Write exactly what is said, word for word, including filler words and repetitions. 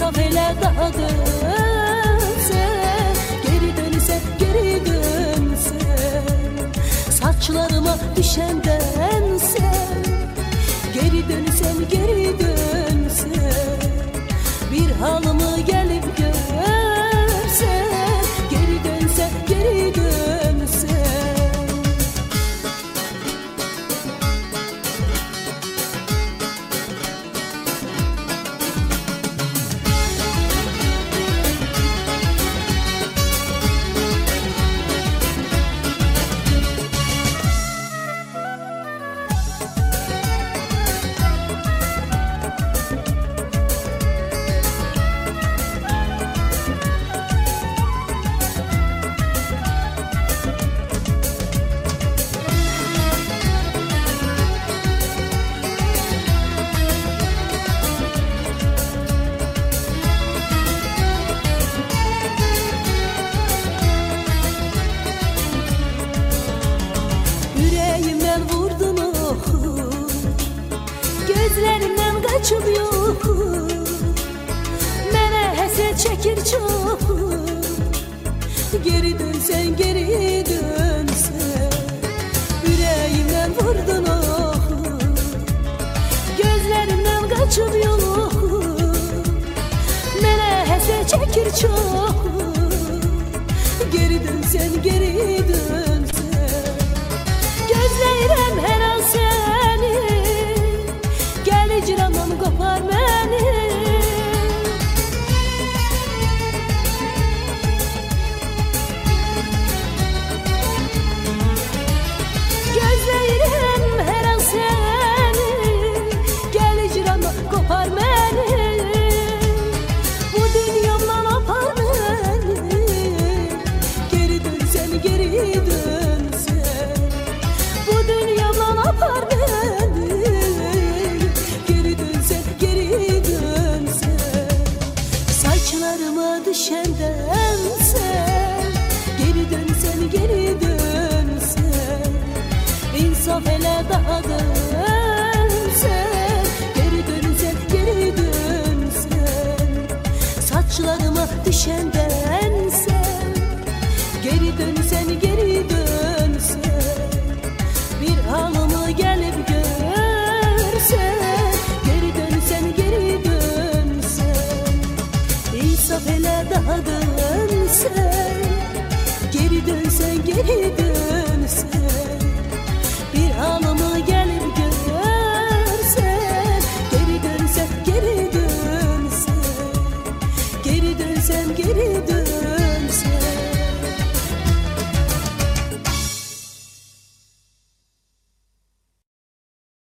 İnsaf eyle daha dönse, geri dönse, geri dönse, saçlarıma düşenden sen, geri dönsen, geri dönse, bir halımı gelip görse, geri dönse, geri dönse. Gözlerimden kaçıp yok, mene heset çekir çok. Geri dönsen, geri dönsen, yüreğimden vurdun oh. Gözlerimden kaçıp yok, mene heset çekir çok. Geri dönsen, geri dönsen, gözlerim her an seni, hicrandan kopar beni. Gözlerim her an seni, gel hicrandan kopar beni. Bu dünyamdan apar beni, geri dönsen, geri dönsen, bu dünyamdan apar beni. Saçlarıma düşenden sen, geri dönsen, geri dönsen, insaf ele daha dönsen, geri dönsen, geri dönsen, saçlarıma düşenden sen, geri dönsen, geri dönsen, bir halımı gelip görsen, geri dönsen, geri dönsen, insaf ele daha dönsen, geri dönsen, geri dönsen.